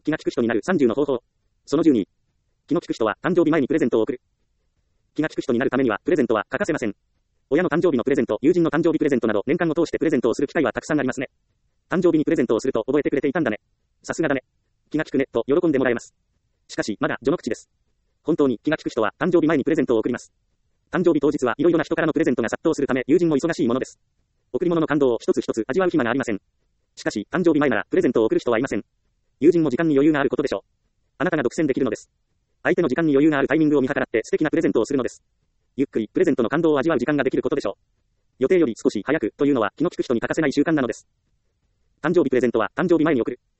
気が利く人になる30の方法。その12。気の利く人は誕生日前にプレゼントを贈る。気が利く人になるためには、プレゼントは欠かせません。親の誕生日のプレゼント、友人の誕生日プレゼントなど、年間を通してプレゼントをする機会はたくさんありますね。誕生日にプレゼントをすると覚えてくれていたんだね。さすがだね。気が利くね、と喜んでもらえます。しかし、まだ序の口です。本当に気が利く人は誕生日前にプレゼントを贈ります。誕生日当日はいろいろな人からのプレゼントが殺到するため、友人も忙しいものです。贈り物の感動を一つ一つ味わう暇がありません。しかし、誕生日前ならプレゼントを贈る人はいません。友人も時間に余裕があることでしょう。あなたが独占できるのです。相手の時間に余裕があるタイミングを見計らって素敵なプレゼントをするのです。ゆっくりプレゼントの感動を味わう時間ができることでしょう。予定より少し早くというのは気の利く人に欠かせない習慣なのです。誕生日プレゼントは誕生日前に贈る。